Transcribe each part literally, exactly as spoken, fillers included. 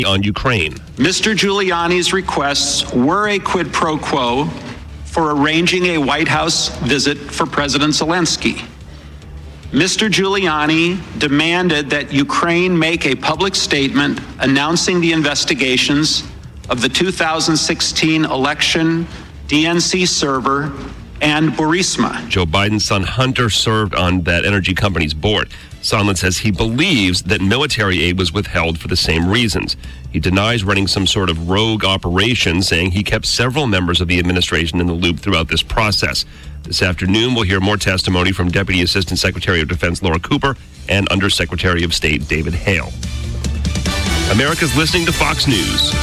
on Ukraine. Mister Giuliani's requests were a quid pro quo for arranging a White House visit for President Zelensky. Mister Giuliani demanded that Ukraine make a public statement announcing the investigations of the two thousand sixteen election, D N C server, and Burisma. Joe Biden's son Hunter served on that energy company's board. Sondland says he believes that military aid was withheld for the same reasons. He denies running some sort of rogue operation, saying he kept several members of the administration in the loop throughout this process. This afternoon, we'll hear more testimony from Deputy Assistant Secretary of Defense Laura Cooper and Undersecretary of State David Hale. America's listening to Fox News.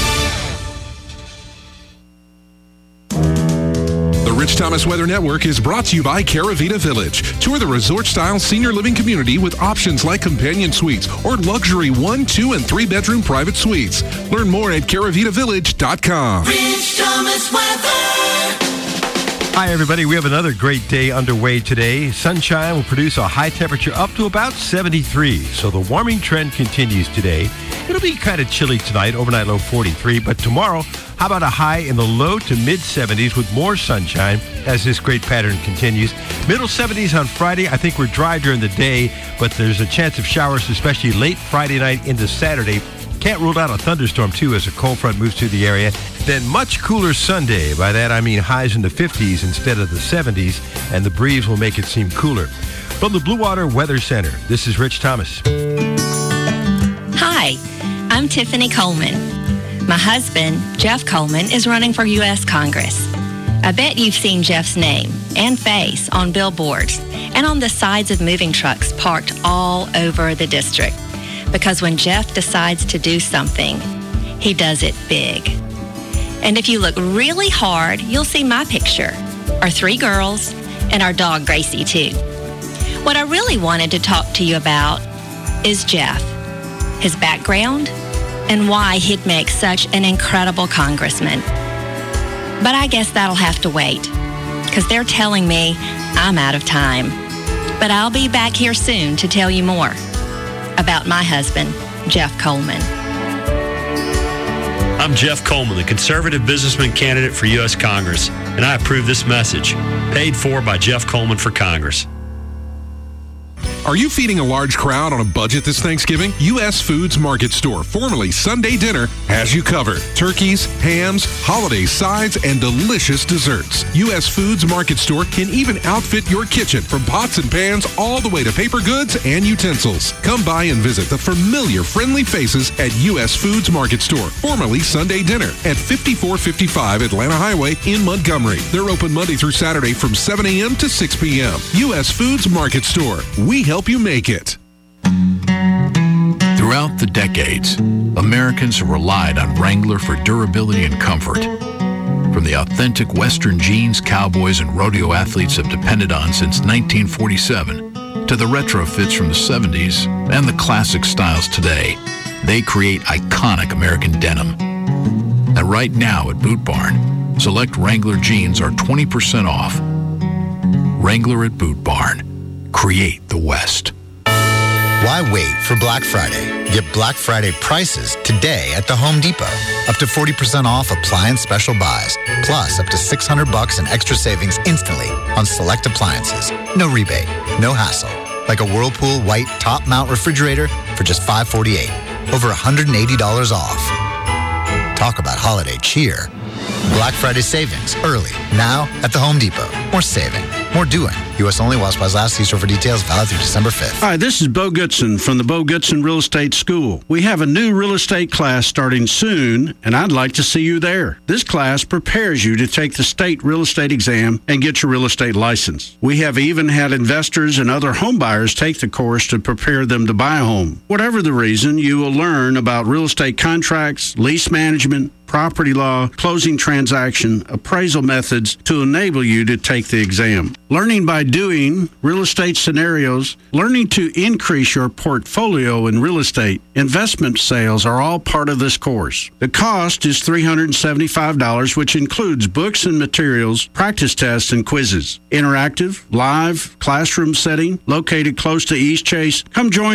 The Rich Thomas Weather Network is brought to you by Caravita Village. Tour the resort-style senior living community with options like companion suites or luxury one, two, and three-bedroom private suites. Learn more at caravita village dot com. Rich Thomas Weather. Hi, everybody. We have another great day underway today. Sunshine will produce a high temperature up to about seventy-three. So the warming trend continues today. It'll be kind of chilly tonight, overnight low forty-three. But tomorrow, how about a high in the low to mid seventies with more sunshine as this great pattern continues. Middle seventies on Friday. I think we're dry during the day, but there's a chance of showers, especially late Friday night into Saturday. Can't rule out a thunderstorm, too, as a cold front moves through the area. Then much cooler Sunday. By that, I mean highs in the fifties instead of the seventies, and the breeze will make it seem cooler. From the Blue Water Weather Center, this is Rich Thomas. Hi, I'm Tiffany Coleman. My husband, Jeff Coleman, is running for U S Congress. I bet you've seen Jeff's name and face on billboards and on the sides of moving trucks parked all over the district. Because when Jeff decides to do something, he does it big. And if you look really hard, you'll see my picture, our three girls, and our dog Gracie, too. What I really wanted to talk to you about is Jeff, his background, and why he'd make such an incredible congressman. But I guess that'll have to wait, because they're telling me I'm out of time. But I'll be back here soon to tell you more about my husband, Jeff Coleman. I'm Jeff Coleman, the conservative businessman candidate for U S Congress, and I approve this message. Paid for by Jeff Coleman for Congress. Are you feeding a large crowd on a budget this Thanksgiving? U S Foods Market Store, formerly Sunday Dinner, has you covered. Turkeys, hams, holiday sides, and delicious desserts. U S Foods Market Store can even outfit your kitchen from pots and pans all the way to paper goods and utensils. Come by and visit the familiar, friendly faces at U S Foods Market Store, formerly Sunday Dinner, at fifty-four fifty-five Atlanta Highway in Montgomery. They're open Monday through Saturday from seven a.m. to six p.m. U S Foods Market Store. We help you make it. Throughout the decades, Americans have relied on Wrangler for durability and comfort. From the authentic Western jeans cowboys and rodeo athletes have depended on since nineteen forty-seven, to the retro fits from the seventies and the classic styles today, they create iconic American denim. And right now at Boot Barn, select Wrangler jeans are twenty percent off. Wrangler at Boot Barn. Create the West. Why wait for Black Friday? Get Black Friday prices today at the Home Depot. Up to forty percent off appliance special buys. Plus up to six hundred bucks in extra savings instantly on select appliances. No rebate, no hassle. Like a Whirlpool white top mount refrigerator for just five hundred forty-eight dollars. Over one hundred eighty dollars off. Talk about holiday cheer. Black Friday savings early now at the Home Depot. More saving, more doing. U S only while supplies last. See store for details. Valid through December fifth. Hi, this is Bo Goodson from the Bo Goodson Real Estate School. We have a new real estate class starting soon, and I'd like to see you there. This class prepares you to take the state real estate exam and get your real estate license. We have even had investors and other home buyers take the course to prepare them to buy a home. Whatever the reason, you will learn about real estate contracts, lease management, property law, closing transaction, appraisal methods to enable you to take the exam. Learning by doing, real estate scenarios, learning to increase your portfolio in real estate, investment sales are all part of this course. The cost is three hundred seventy-five dollars, which includes books and materials, practice tests, and quizzes. Interactive, live, classroom setting, located close to East Chase. Come join me.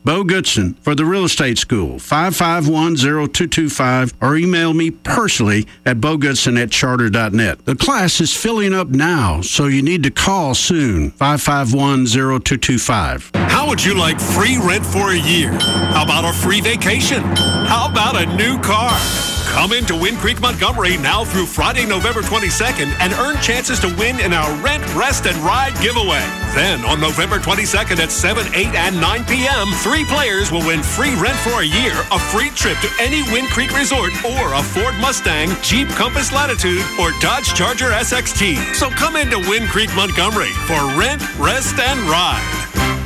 Bo Goodson for the Real Estate School, five five one, zero two two five, or email me personally at bogoodson at charter dot net. The class is filling up now, so you need to call soon, five five one, zero two two five. How would you like free rent for a year? How about a free vacation? How about a new car? Come into Wind Creek Montgomery now through Friday, November twenty-second and earn chances to win in our Rent, Rest, and Ride giveaway. Then on November twenty-second at seven, eight, and nine p.m., three players will win free rent for a year, a free trip to any Wind Creek resort, or a Ford Mustang, Jeep Compass Latitude, or Dodge Charger S X T. So come into Wind Creek Montgomery for Rent, Rest, and Ride.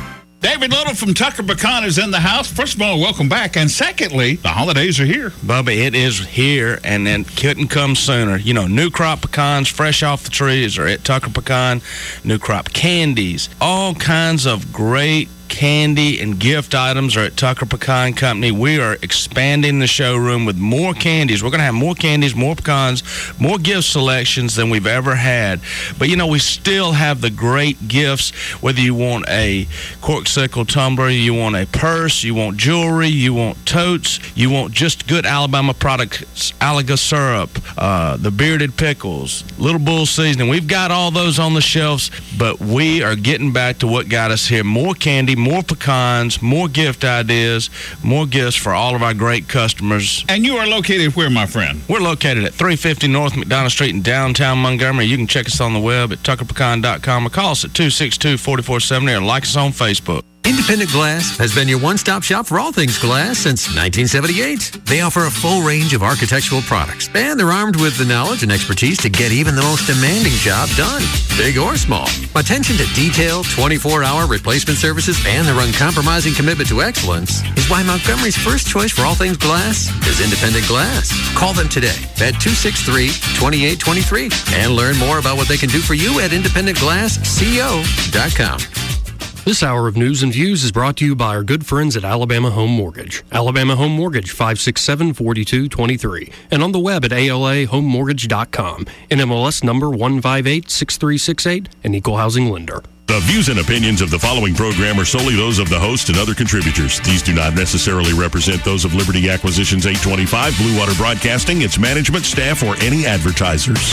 David Little from Tucker Pecan is in the house. First of all, welcome back. And secondly, the holidays are here. Bubba, it is here, and it couldn't come sooner. You know, new crop pecans fresh off the trees are at Tucker Pecan. New crop candies. All kinds of great candy and gift items are at Tucker Pecan Company. We are expanding the showroom with more candies. We're going to have more candies, more pecans, more gift selections than we've ever had. But, you know, we still have the great gifts, whether you want a corksicle tumbler, you want a purse, you want jewelry, you want totes, you want just good Alabama products, Alaga syrup, uh, the bearded pickles, Little Bull seasoning. We've got all those on the shelves, but we are getting back to what got us here. More candy, more pecans, more gift ideas, more gifts for all of our great customers. And you are located where, my friend? We're located at three fifty North McDonough Street in downtown Montgomery. You can check us on the web at tucker pecan dot com or call us at two six two, four four seven zero or like us on Facebook. Independent Glass has been your one-stop shop for all things glass since nineteen seventy-eight. They offer a full range of architectural products, and they're armed with the knowledge and expertise to get even the most demanding job done, big or small. Attention to detail, twenty-four hour replacement services, and their uncompromising commitment to excellence is why Montgomery's first choice for all things glass is Independent Glass. Call them today at two six three, two eight two three and learn more about what they can do for you at independent glass co dot com. This hour of News and Views is brought to you by our good friends at Alabama Home Mortgage. Alabama Home Mortgage, five six seven, four two two three. And on the web at A L A home mortgage dot com. N M L S number one five eight six three six eight, an equal housing lender. The views and opinions of the following program are solely those of the host and other contributors. These do not necessarily represent those of Liberty Acquisitions eight twenty-five, Blue Water Broadcasting, its management, staff, or any advertisers.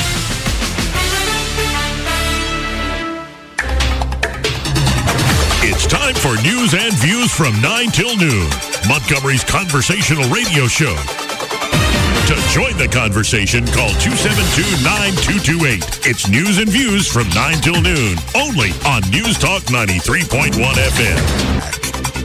It's time for News and Views from nine till noon, Montgomery's conversational radio show. To join the conversation, call two seven two, nine two two eight. It's News and Views from nine till noon, only on News Talk ninety-three point one F M.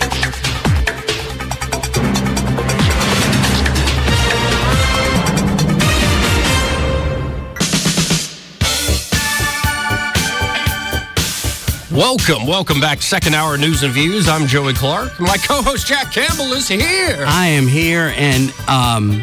Welcome, welcome back. Second hour News and Views. I'm Joey Clark. My co-host Jack Campbell is here. I am here, and um,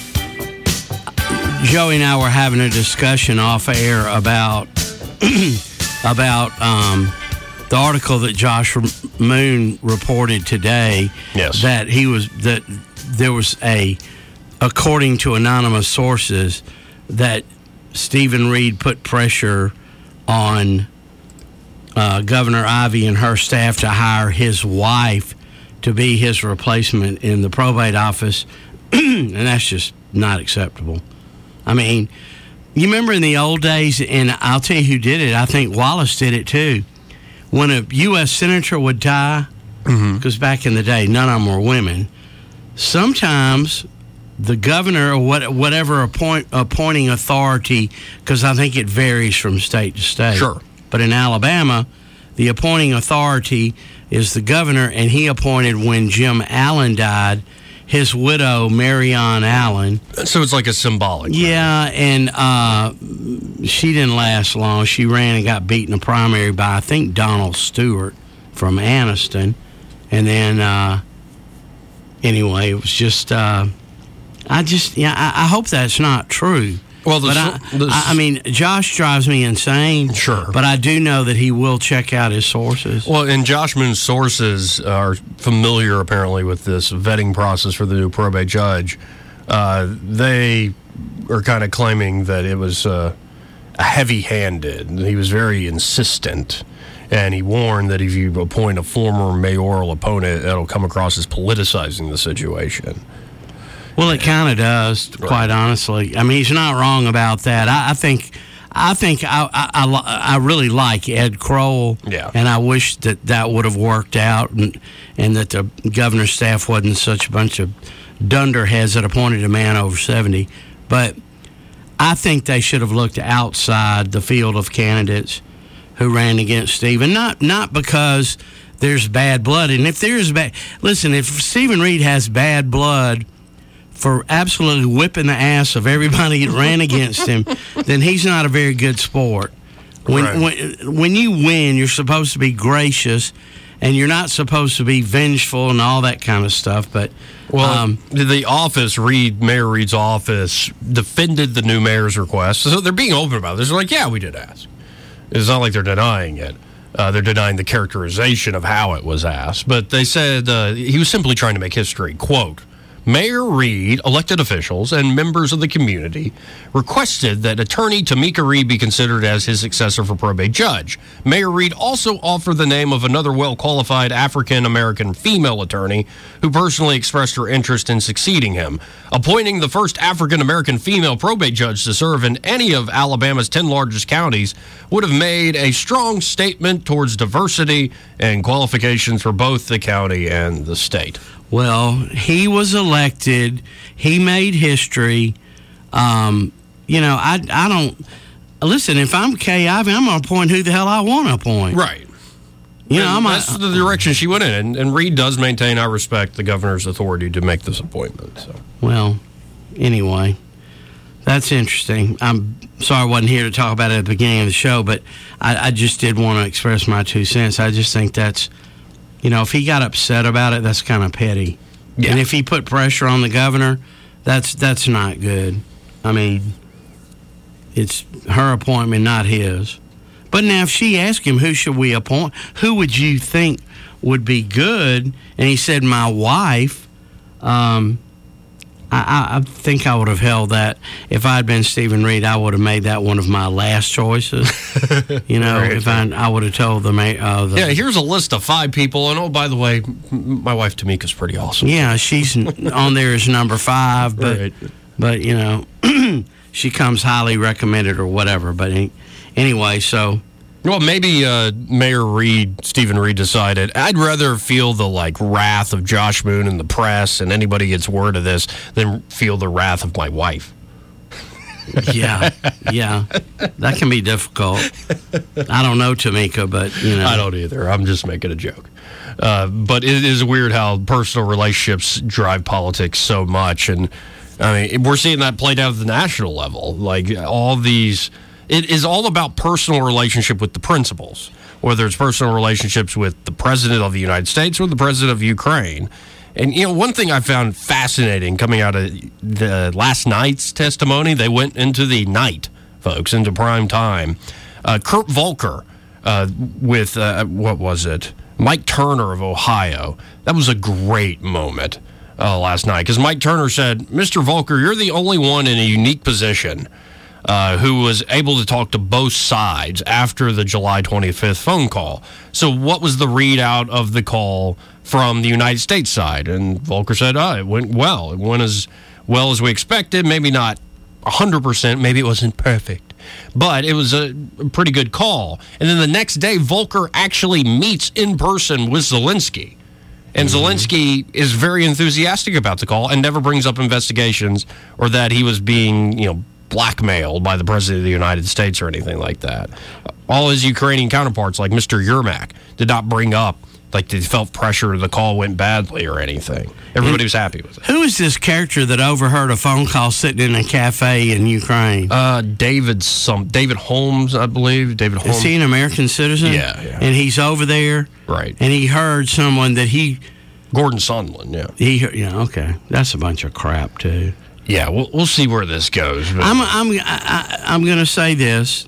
Joey and I were having a discussion off air about about um, the article that Josh Moon reported today. Yes, that he was that there was a, according to anonymous sources, that Stephen Reed put pressure on Uh, Governor Ivey and her staff to hire his wife to be his replacement in the probate office, and that's just not acceptable. I mean, you remember in the old days, and I'll tell you who did it, I think Wallace did it too, when a U S senator would die, because mm-hmm. back in the day, none of them were women, sometimes the governor or what, whatever appoint, appointing authority, because I think it varies from state to state. Sure. But in Alabama, the appointing authority is the governor, and he appointed, when Jim Allen died, his widow, Marion Allen. So it's like a symbolic. Yeah, right? and uh, she didn't last long. She ran and got beat in the primary by, I think, Donald Stewart from Anniston. And then, uh, anyway, it was just, uh, I just, yeah, I, I hope that's not true. Well, the, but I, the, I, I mean, Josh drives me insane. Sure. But I do know that he will check out his sources. Well, and Josh Moon's sources are familiar, apparently, with this vetting process for the new probate judge. Uh, they are kind of claiming that it was uh, heavy-handed. He was very insistent And he warned that if you appoint a former mayoral opponent, that'll come across as politicizing the situation. Well, it kind of does, quite right. honestly. I mean, he's not wrong about that. I, I think, I think I, I, I, I really like Ed Kroll, yeah. and I wish that that would have worked out, and and that the governor's staff wasn't such a bunch of dunderheads that appointed a man over seventy. But I think they should have looked outside the field of candidates who ran against Stephen, not not because there's bad blood, and if there's bad, listen, if Stephen Reed has bad blood for absolutely whipping the ass of everybody that ran against him, then he's not a very good sport. When, right. when when you win, you're supposed to be gracious, and you're not supposed to be vengeful and all that kind of stuff. But well, um, the office, Reed, Mayor Reed's office, defended the new mayor's request, so they're being open about this. They're like, yeah, we did ask. It's not like they're denying it. Uh, they're denying the characterization of how it was asked. But they said uh, he was simply trying to make history. Quote, Mayor Reed, elected officials, and members of the community requested that attorney Tamika Reed be considered as his successor for probate judge. Mayor Reed also offered the name of another well-qualified African-American female attorney who personally expressed her interest in succeeding him. Appointing the first African-American female probate judge to serve in any of Alabama's ten largest counties would have made a strong statement towards diversity and qualifications for both the county and the state. Well, he was elected. He made history. Um, you know, I, I don't... Listen, if I'm Kay Ivey, I'm going to appoint who the hell I want to appoint. Right. You know, I'm that's a, the direction she went in. And, and Reed does maintain, I respect the governor's authority to make this appointment. So. Well, anyway, that's interesting. I'm sorry I wasn't here to talk about it at the beginning of the show, but I, I just did want to express my two cents. I just think that's... You know, if he got upset about it, that's kind of petty. Yeah. And if he put pressure on the governor, that's that's not good. I mean, it's her appointment, not his. But now if she asked him, who should we appoint, who would you think would be good? And he said, my wife. Um, I, I think I would have held that. If I had been Stephen Reed, I would have made that one of my last choices. You know, right. if I I would have told the, uh, the... Yeah, here's a list of five people. And, oh, by the way, my wife Tamika's pretty awesome. Yeah, she's on there as number five. But, right. but you know, she comes highly recommended or whatever. But anyway, so... Well, maybe uh, Mayor Reed, Stephen Reed, decided, I'd rather feel the, like, wrath of Josh Moon and the press and anybody gets word of this than feel the wrath of my wife. Yeah, yeah. That can be difficult. I don't know Tamika, but, you know. I don't either. I'm just making a joke. Uh, but it is weird how personal relationships drive politics so much. And, I mean, we're seeing that played out at the national level. Like, all these... It is all about personal relationship with the principals, whether it's personal relationships with the president of the United States or the president of Ukraine. And, you know, one thing I found fascinating coming out of the last night's testimony, they went into the night, folks, into prime time. Uh, Kurt Volker uh, with, uh, what was it, Mike Turner of Ohio. That was a great moment uh, last night because Mike Turner said, Mister Volker, you're the only one in a unique position Uh, who was able to talk to both sides after the July twenty-fifth phone call. So what was the readout of the call from the United States side? And Volker said, oh, it went well. It went as well as we expected. Maybe not one hundred percent. Maybe it wasn't perfect. But it was a pretty good call. And then the next day, Volker actually meets in person with Zelensky. And mm-hmm. Zelensky is very enthusiastic about the call and never brings up investigations or that he was being, you know, blackmailed by the president of the United States or anything like that. All his Ukrainian counterparts, like Mister Yermak, did not bring up, like, they felt pressure, the call went badly or anything. Everybody was happy with it. Who is this character that overheard a phone call sitting in a cafe in Ukraine? Uh, David some David Holmes, I believe. David Holmes. Is he an American citizen? Yeah, yeah. And he's over there? Right. And he heard someone that he... Gordon Sondland, yeah. He, yeah, okay. That's a bunch of crap, too. Yeah, we'll we'll see where this goes. But. I'm I'm I, I'm going to say this.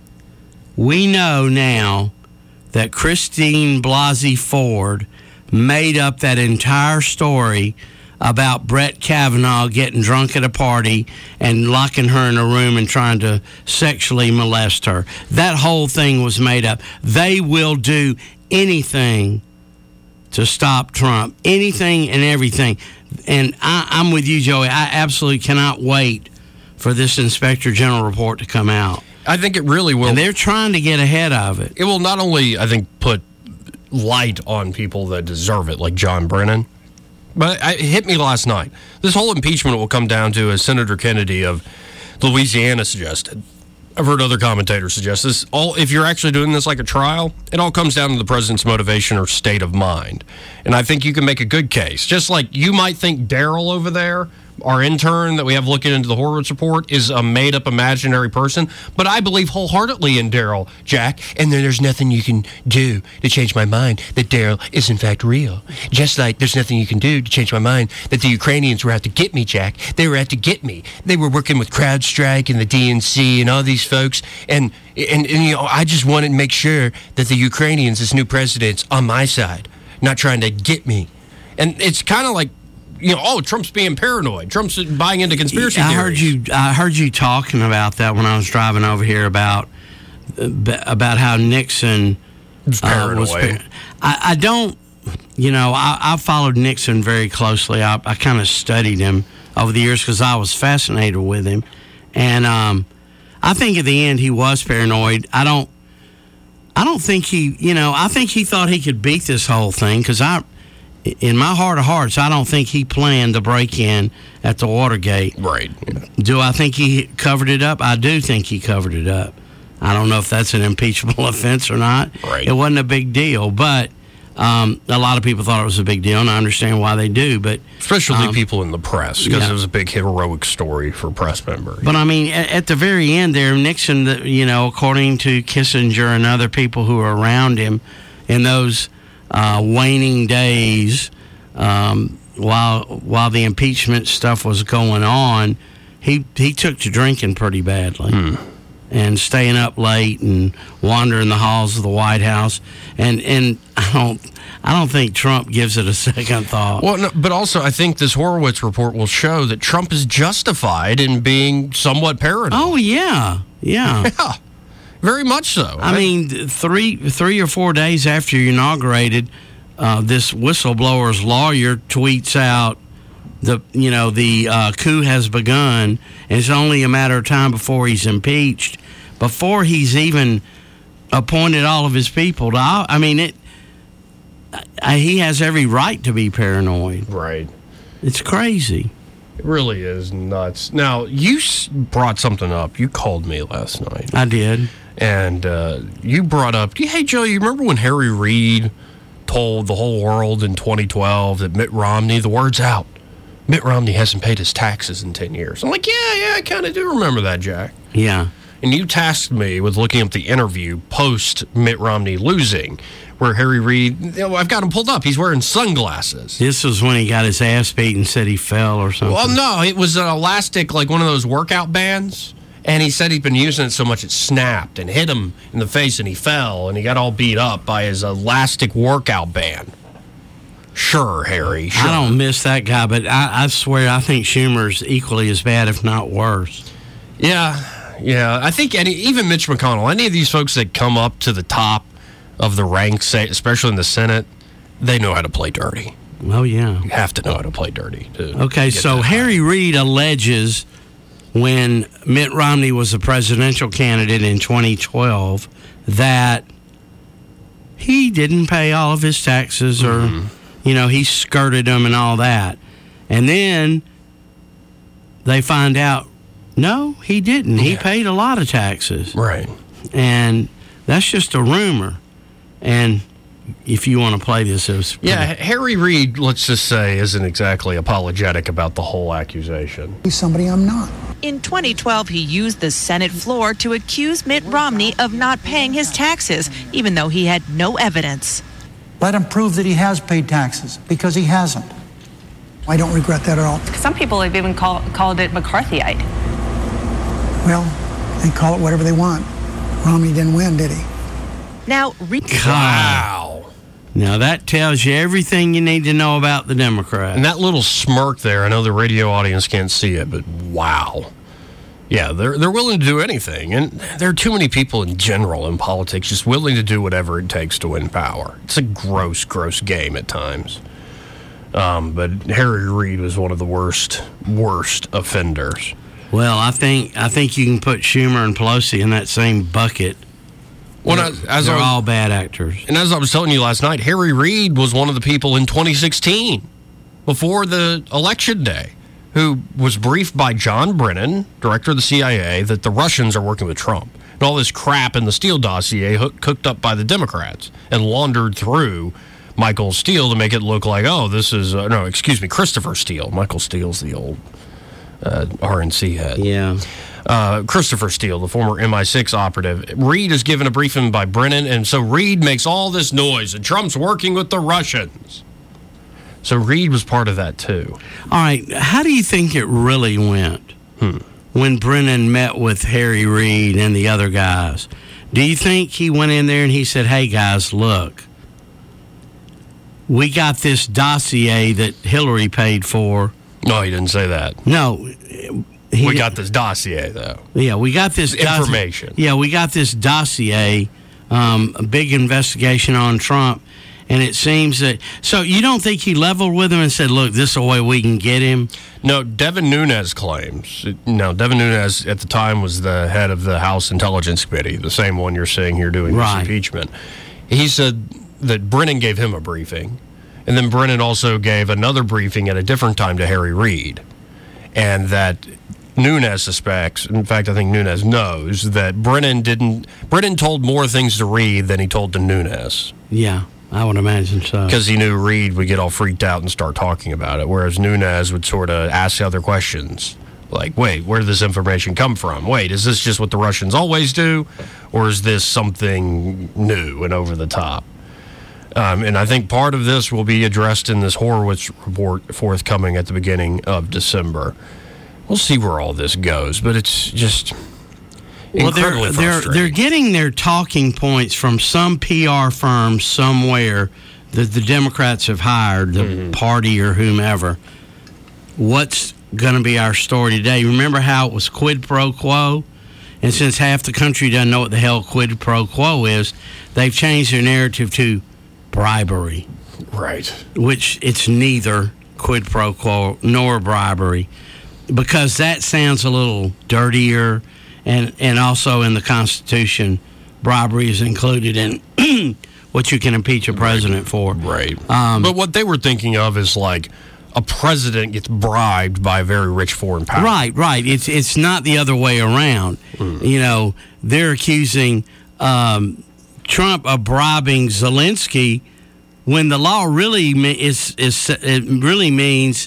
We know now that Christine Blasey Ford made up that entire story about Brett Kavanaugh getting drunk at a party and locking her in a room and trying to sexually molest her. That whole thing was made up. They will do anything to stop Trump, anything and everything. And I, I'm with you, Joey. I absolutely cannot wait for this Inspector General report to come out. I think it really will. And they're trying to get ahead of it. It will not only, I think, put light on people that deserve it, like John Brennan, but it hit me last night. This whole impeachment will come down to, as Senator Kennedy of Louisiana suggested, I've heard other commentators suggest this, all, if you're actually doing this like a trial, it all comes down to the president's motivation or state of mind. And I think you can make a good case. Just like you might think Daryl over there, our intern that we have looking into the Horowitz report, is a made-up imaginary person, but I believe wholeheartedly in Daryl, Jack, and then there's nothing you can do to change my mind that Daryl is in fact real. Just like there's nothing you can do to change my mind that the Ukrainians were out to get me, Jack. They were out to get me. They were working with CrowdStrike and the D N C and all these folks, and, and, and you know, I just wanted to make sure that the Ukrainians, this new president's on my side, not trying to get me. And it's kind of like, you know, oh, Trump's being paranoid. Trump's buying into conspiracy I theories. heard you. I heard you talking about that when I was driving over here about about how Nixon uh, was paranoid. I, I don't. You know, I, I followed Nixon very closely. I, I kind of studied him over the years because I was fascinated with him, and um, I think at the end he was paranoid. I don't. I don't think he. You know, I think he thought he could beat this whole thing because I. In my heart of hearts, I don't think he planned the break-in at the Watergate. Right. Yeah. Do I think he covered it up? I do think he covered it up. I don't know if that's an impeachable offense or not. Right. It wasn't a big deal, but um, a lot of people thought it was a big deal, and I understand why they do. But especially um, people in the press, because yeah. it was a big heroic story for press members. But I mean, at, at the very end there, Nixon, you know, according to Kissinger and other people who were around him in those Uh, waning days, um, while while the impeachment stuff was going on, he he took to drinking pretty badly, hmm. and staying up late and wandering the halls of the White House, and and I don't I don't think Trump gives it a second thought. Well, no, but also I think this Horowitz report will show that Trump is justified in being somewhat paranoid. Oh yeah, yeah. yeah. Very much so. I mean, three three or four days after you inaugurated, uh, this whistleblower's lawyer tweets out, the you know the uh, coup has begun, and it's only a matter of time before he's impeached, before he's even appointed all of his people. To, I mean, it. I, he has every right to be paranoid. Right. It's crazy. It really is nuts. Now, you brought something up. You called me last night. I did. And uh, you brought up, hey, Joe, you remember when Harry Reid told the whole world in twenty twelve that Mitt Romney, the word's out, Mitt Romney hasn't paid his taxes in ten years. I'm like, yeah, yeah, I kind of do remember that, Jack. Yeah. And you tasked me with looking up the interview post Mitt Romney losing, where Harry Reid, you know, I've got him pulled up. He's wearing sunglasses. This was when he got his ass beat and said he fell or something. Well, no, it was an elastic, like one of those workout bands. And he said he'd been using it so much it snapped and hit him in the face, and he fell, and he got all beat up by his elastic workout band. Sure, Harry, sure. I don't miss that guy, but I, I swear I think Schumer's equally as bad, if not worse. Yeah, yeah. I think any, even Mitch McConnell, any of these folks that come up to the top of the ranks, especially in the Senate, they know how to play dirty. Oh, yeah. You have to know how to play dirty, too. Okay, so Harry Reid alleges when Mitt Romney was a presidential candidate in twenty twelve that he didn't pay all of his taxes or, mm-hmm. you know, he skirted them and all that. And then they find out, no, he didn't. Yeah. He paid a lot of taxes. Right. And that's just a rumor. And if you want to play this, it was yeah, Harry Reid, let's just say, isn't exactly apologetic about the whole accusation. He's somebody I'm not. In twenty twelve, he used the Senate floor to accuse Mitt Romney of not paying his taxes, even though he had no evidence. Let him prove that he has paid taxes, because he hasn't. I don't regret that at all. Some people have even call, called it McCarthyite. Well, they call it whatever they want. Romney didn't win, did he? Now, re- wow. Now, that tells you everything you need to know about the Democrats. And that little smirk there, I know the radio audience can't see it, but wow. Yeah, they're they're willing to do anything. And there are too many people in general in politics just willing to do whatever it takes to win power. It's a gross, gross game at times. Um, but Harry Reid was one of the worst, worst offenders. Well, I think I think you can put Schumer and Pelosi in that same bucket. Well, they're as they're I was, all bad actors. And as I was telling you last night, Harry Reid was one of the people in twenty sixteen, before the election day, who was briefed by John Brennan, director of the C I A, that the Russians are working with Trump. And all this crap in the Steele dossier hook, cooked up by the Democrats and laundered through Michael Steele to make it look like, oh, this is, uh, no, excuse me, Christopher Steele. Michael Steele's the old uh, R N C head. Yeah. Uh, Christopher Steele, the former M I six operative. Reid is given a briefing by Brennan, and so Reid makes all this noise, and Trump's working with the Russians. So Reid was part of that, too. All right, how do you think it really went hmm. when Brennan met with Harry Reid and the other guys? Do you think he went in there and he said, hey, guys, look, we got this dossier that Hillary paid for. No, he didn't say that. No. He, we got this dossier, though. Yeah, we got this information. Dossier, yeah, we got this dossier, um, a big investigation on Trump, and it seems that. So you don't think he leveled with him and said, "Look, this is the way we can get him"? No, Devin Nunes claims. No, Devin Nunes at the time was the head of the House Intelligence Committee, the same one you're seeing here doing right. this impeachment. He said that Brennan gave him a briefing, and then Brennan also gave another briefing at a different time to Harry Reid, and that Nunes suspects, in fact, I think Nunes knows, that Brennan didn't. Brennan told more things to Reid than he told to Nunes. Yeah, I would imagine so. Because he knew Reid would get all freaked out and start talking about it, whereas Nunes would sort of ask other questions. Like, wait, where did this information come from? Wait, is this just what the Russians always do? Or is this something new and over the top? Um, and I think part of this will be addressed in this Horowitz report forthcoming at the beginning of December. We'll see where all this goes, but it's just incredibly well, they're, frustrating. They're, they're getting their talking points from some P R firm somewhere that the Democrats have hired, the mm-hmm. party or whomever. What's going to be our story today? Remember how it was quid pro quo? And since half the country doesn't know what the hell quid pro quo is, they've changed their narrative to bribery. Right. Which it's neither quid pro quo nor bribery. Because that sounds a little dirtier, and, and also in the Constitution, bribery is included in what you can impeach a president for. Right. Um, but what they were thinking of is like a president gets bribed by a very rich foreign power. Right, right. It's it's not the other way around. Mm. You know, they're accusing um, Trump of bribing Zelensky when the law really is is it really means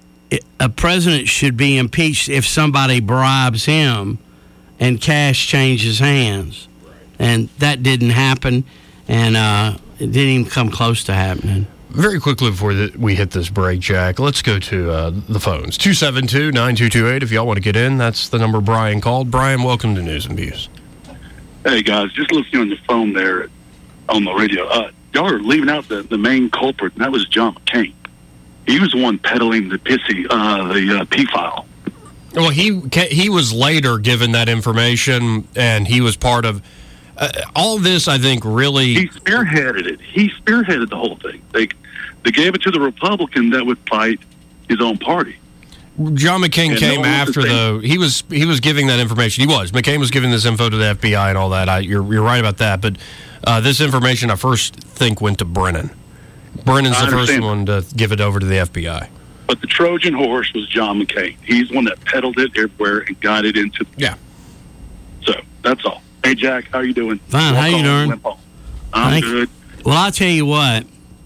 a president should be impeached if somebody bribes him and cash changes hands. And that didn't happen, and uh, it didn't even come close to happening. Very quickly before the, we hit this break, Jack, let's go to uh, the phones. two seven two, nine two two eight if y'all want to get in. That's the number Brian called. Brian, welcome to News and Views. Hey, guys, just listening on your phone there on the radio. Uh, y'all are leaving out the, the main culprit, and that was John McCain. He was the one peddling the pissy, uh, the uh, P-file. Well, he he was later given that information, and he was part of uh, all this. I think really he spearheaded it. He spearheaded the whole thing. They they gave it to the Republican that would fight his own party. John McCain and came no after the he was he was giving that information. He was McCain was giving this info to the F B I and all that. I, you're you're right about that. But uh, this information, I first think, went to Brennan. Brennan's the first one to give it over to the F B I. But the Trojan horse was John McCain. He's the one that peddled it everywhere and got it into. The yeah. So that's all. Hey, Jack, how you doing? Fine. How you doing? I'm Thank good. Well, I'll tell you what.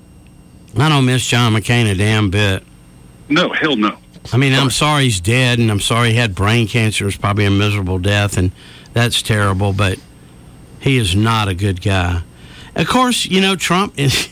I don't miss John McCain a damn bit. No, hell no. I mean, I'm sorry he's dead, and I'm sorry he had brain cancer. It was probably a miserable death, and that's terrible, but he is not a good guy. Of course, you know, Trump is...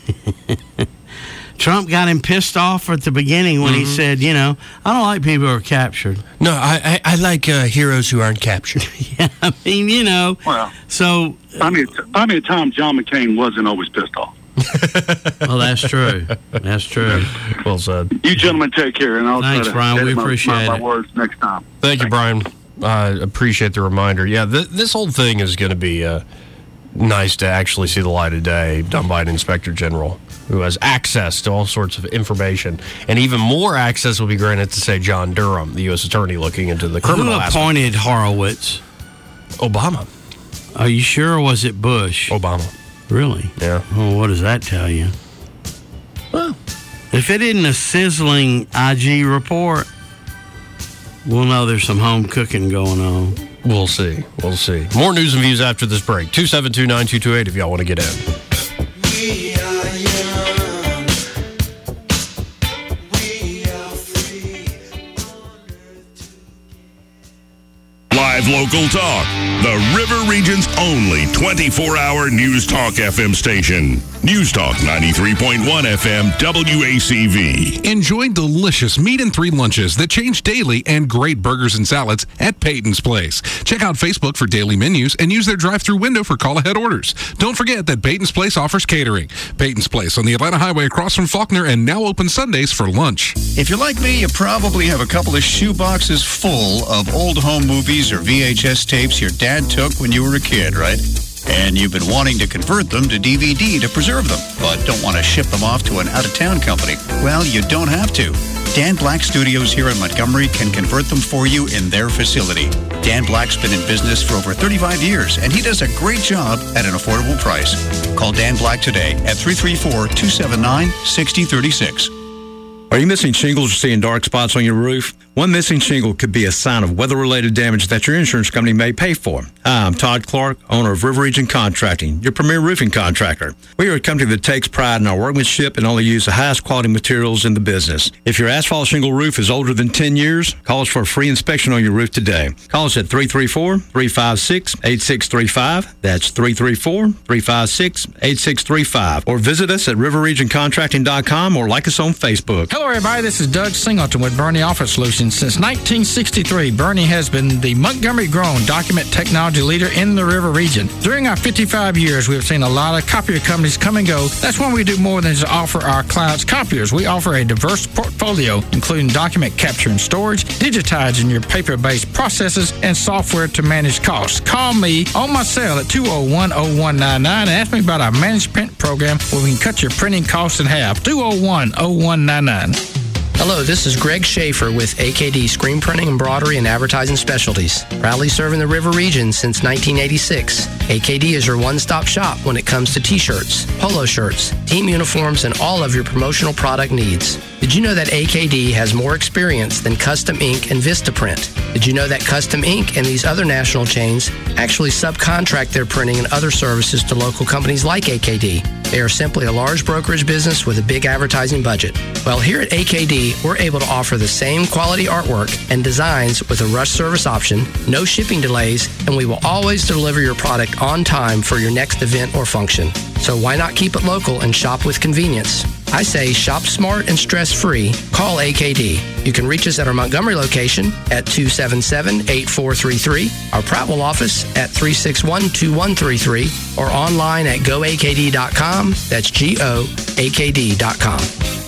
Trump got him pissed off at the beginning when mm-hmm. he said, you know, I don't like people who are captured. No, I I, I like uh, heroes who aren't captured. Yeah, I mean, you know. Well, so... I mean, I mean, Tom, John McCain wasn't always pissed off. Well, that's true. That's true. Well said. You gentlemen take care, and I'll Thanks, try to Brian. edit We my, appreciate my, my it. words next time. Thank you, Brian. I uh, appreciate the reminder. Yeah, th- this whole thing is going to be uh, nice to actually see the light of day, done by an inspector general who has access to all sorts of information. And even more access will be granted to, say, John Durham, the U S attorney looking into the criminal Who aspect. appointed Horowitz? Obama. Are you sure, or was it Bush? Obama. Really? Yeah. Well, what does that tell you? Well, if it isn't a sizzling I G report, we'll know there's some home cooking going on. We'll see. We'll see. More news and views after this break. two seven two, nine two two eight if y'all want to get in. We are young. We are free. Live local talk. The River Region's only twenty-four hour News Talk F M station. News Talk ninety-three point one F M W A C V. Enjoy delicious meat and three lunches that change daily and great burgers and salads at Peyton's Place. Check out Facebook for daily menus and use their drive-through window for call-ahead orders. Don't forget that Peyton's Place offers catering. Peyton's Place on the Atlanta Highway across from Faulkner and now open Sundays for lunch. If you're like me, you probably have a couple of shoe boxes full of old home movies or V H S tapes your dad took when you were a kid, right? And you've been wanting to convert them to D V D to preserve them, but don't want to ship them off to an out-of-town company. Well, you don't have to. Dan Black Studios here in Montgomery can convert them for you in their facility. Dan Black's been in business for over thirty-five years, and he does a great job at an affordable price. Call Dan Black today at three three four, two seven nine, six zero three six. Are you missing shingles or seeing dark spots on your roof? One missing shingle could be a sign of weather-related damage that your insurance company may pay for. Hi, I'm Todd Clark, owner of River Region Contracting, your premier roofing contractor. We are a company that takes pride in our workmanship and only use the highest quality materials in the business. If your asphalt shingle roof is older than ten years, call us for a free inspection on your roof today. Call us at three three four, three five six, eight six three five. That's three three four, three five six, eight six three five. Or visit us at river region contracting dot com or like us on Facebook. Hello, everybody. This is Doug Singleton with Bernie Office Solutions. Since nineteen sixty-three, Bernie has been the Montgomery-grown document technology leader in the River Region. During our fifty-five years, we have seen a lot of copier companies come and go. That's why we do more than just offer our clients copiers. We offer a diverse portfolio, including document capture and storage, digitizing your paper-based processes, and software to manage costs. Call me on my cell at two oh one, oh one nine nine and ask me about our managed print program where we can cut your printing costs in half. two oh one, oh one nine nine. Hello, this is Greg Schaefer with A K D Screen Printing, Embroidery, and Advertising Specialties. Proudly serving the River Region since nineteen eighty-six. A K D is your one-stop shop when it comes to t-shirts, polo shirts, team uniforms, and all of your promotional product needs. Did you know that A K D has more experience than Custom Ink and Vistaprint? Did you know that Custom Ink and these other national chains actually subcontract their printing and other services to local companies like A K D? They are simply a large brokerage business with a big advertising budget. Well, here at A K D, we're able to offer the same quality artwork and designs with a rush service option, no shipping delays, and we will always deliver your product on time for your next event or function. So why not keep it local and shop with convenience? I say shop smart and stress-free. Call A K D. You can reach us at our Montgomery location at two seven seven, eight four three three, our Prattville office at three six one, two one three three, or online at go A K D dot com. That's G O A K D dot com.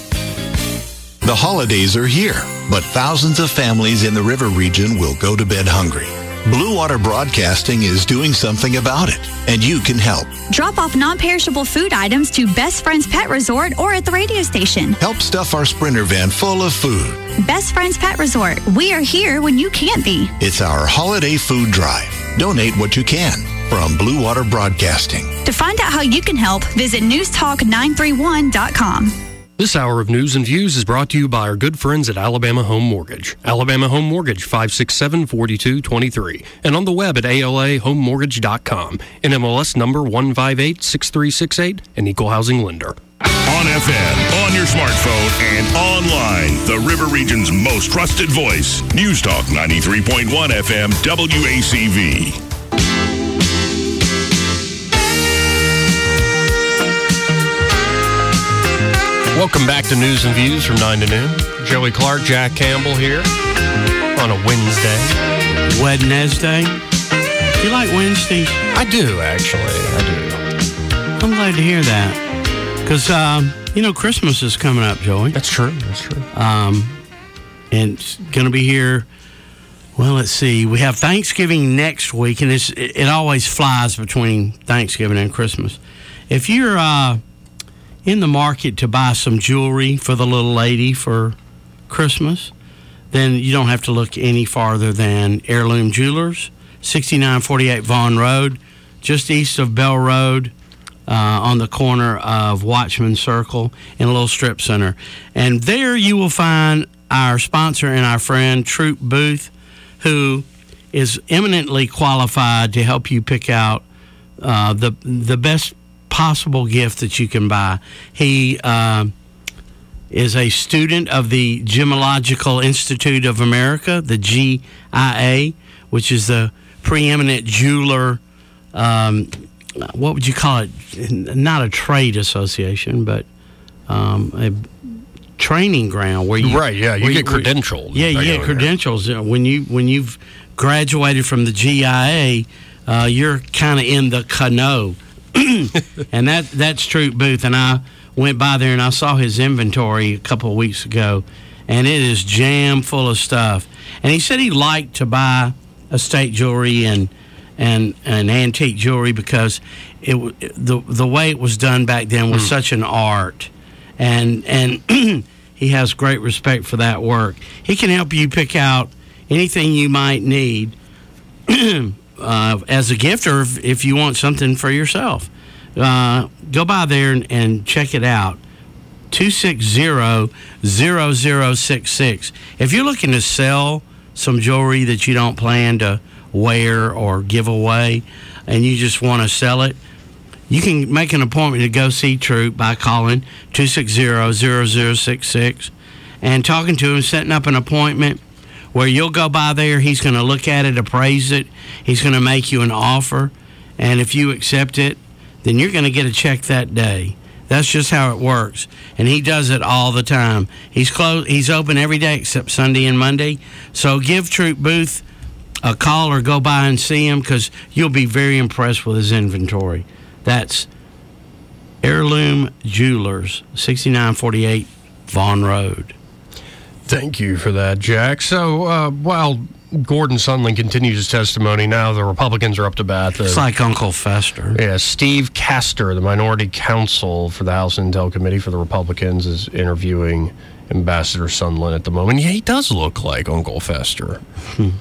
The holidays are here, but thousands of families in the River Region will go to bed hungry. Blue Water Broadcasting is doing something about it, and you can help. Drop off non-perishable food items to Best Friends Pet Resort or at the radio station. Help stuff our Sprinter van full of food. Best Friends Pet Resort. We are here when you can't be. It's our holiday food drive. Donate what you can from Blue Water Broadcasting. To find out how you can help, visit news talk nine three one dot com. This hour of News and Views is brought to you by our good friends at Alabama Home Mortgage. Alabama Home Mortgage, five six seven, four two two three. And on the web at A L A home mortgage dot com. N M L S number one five eight six three six eight, an equal housing lender. On F M, on your smartphone, and online, the River Region's most trusted voice. News Talk ninety-three point one F M W A C V. Welcome back to News and Views from nine to noon. Joey Clark, Jack Campbell here on a Wednesday. Wednesday? Do you like Wednesdays? I do, actually. I do. I'm glad to hear that. Because, um, you know, Christmas is coming up, Joey. That's true. That's true. Um, and it's going to be here. Well, let's see. We have Thanksgiving next week, and it's, it, it always flies between Thanksgiving and Christmas. If you're uh, in the market to buy some jewelry for the little lady for Christmas, then you don't have to look any farther than Heirloom Jewelers, sixty-nine forty-eight Vaughn Road, just east of Bell Road, uh, on the corner of Watchman Circle in a little strip center. And there you will find our sponsor and our friend, Troop Booth, who is eminently qualified to help you pick out uh, the the best possible gift that you can buy. He uh, is a student of the Gemological Institute of America, the G I A, which is the preeminent jeweler, um, what would you call it? Not a trade association, but um, a training ground where you right, yeah, you where get credentialed. Yeah, you get credentials when you when you've graduated from the G I A. Uh, you're kind of in the canoe, and that that's Troop Booth. And I went by there and I saw his inventory a couple of weeks ago, and it is jam full of stuff. And he said he liked to buy estate jewelry and and and antique jewelry because it the the way it was done back then was mm. such an art, and and he has great respect for that work. He can help you pick out anything you might need uh, as a gift, or if, if you want something for yourself. Uh, go by there and, and check it out. two six zero, zero zero six six. If you're looking to sell some jewelry that you don't plan to wear or give away and you just want to sell it, you can make an appointment to go see Troop by calling two six zero, zero zero six six and talking to him, setting up an appointment where you'll go by there. He's going to look at it, appraise it. He's going to make you an offer. And if you accept it, then you're going to get a check that day. That's just how it works. And he does it all the time. He's closed, he's open every day except Sunday and Monday. So give Troop Booth a call or go by and see him, because you'll be very impressed with his inventory. That's Heirloom Jewelers, sixty-nine forty-eight Vaughn Road. Thank you for that, Jack. So uh, while Gordon Sondland continues his testimony, now the Republicans are up to bat. The, it's like Uncle Fester. Yeah, Steve Castor, the minority counsel for the House Intel Committee for the Republicans, is interviewing Ambassador Sondland at the moment. Yeah, he does look like Uncle Fester. Hmm.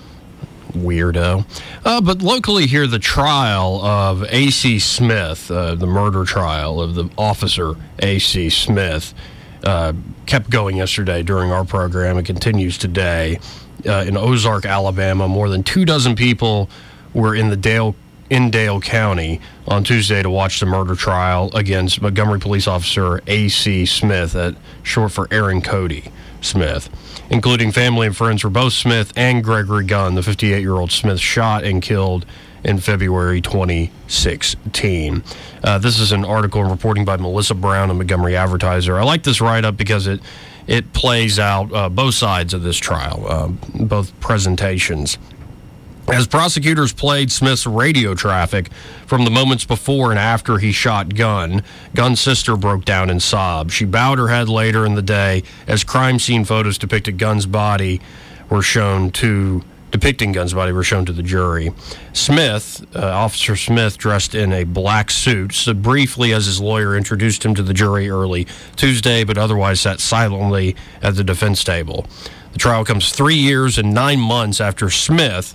Weirdo. Uh, but locally here, the trial of A C Smith, uh, the murder trial of the officer A C Smith, uh, kept going yesterday during our program. It continues today. Uh, in Ozark, Alabama, more than two dozen people were in the Dale in Dale County on Tuesday to watch the murder trial against Montgomery police officer A C Smith, at short for Aaron Cody Smith, including family and friends for both Smith and Gregory Gunn, the fifty-eight-year-old Smith shot and killed in February twenty sixteen. Uh, this is an article and reporting by Melissa Brown of Montgomery Advertiser. I like this write-up because it It plays out uh, both sides of this trial, uh, both presentations. As prosecutors played Smith's radio traffic from the moments before and after he shot Gunn, Gunn's sister broke down and sobbed. She bowed her head later in the day as crime scene photos depicted Gunn's body were shown to depicting Gunn's body were shown to the jury. Smith, uh, Officer Smith, dressed in a black suit, stood briefly as his lawyer introduced him to the jury early Tuesday, but otherwise sat silently at the defense table. The trial comes three years and nine months after Smith,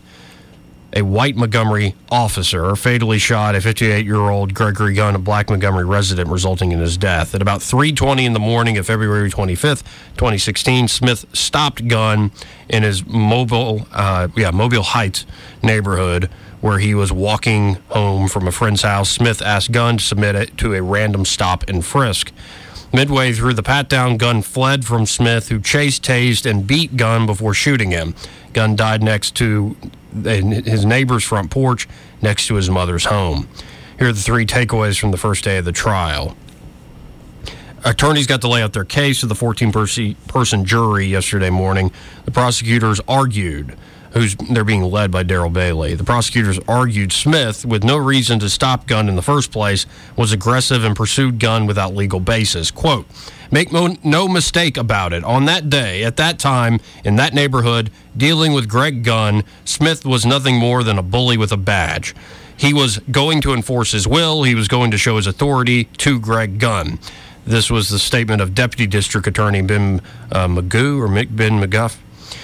a white Montgomery officer, fatally shot a fifty-eight-year-old Gregory Gunn, a black Montgomery resident, resulting in his death. At about three twenty in the morning of February twenty-fifth, twenty sixteen, Smith stopped Gunn in his Mobile, uh, yeah, Mobile Heights neighborhood, where he was walking home from a friend's house. Smith asked Gunn to submit it to a random stop and frisk. Midway through the pat-down, Gunn fled from Smith, who chased, tased, and beat Gunn before shooting him. Gunn died next to his neighbor's front porch next to his mother's home. Here are the three takeaways from the first day of the trial. Attorneys got to lay out their case to the fourteen-person jury yesterday morning. The prosecutors argued who's they're being led by Daryl Bailey. The prosecutors argued Smith, with no reason to stop Gunn in the first place, was aggressive and pursued Gunn without legal basis. Quote, make no, no mistake about it. On that day, at that time, in that neighborhood, dealing with Greg Gunn, Smith was nothing more than a bully with a badge. He was going to enforce his will. He was going to show his authority to Greg Gunn. This was the statement of Deputy District Attorney Ben uh, Magoo, or Mick Ben McGuff.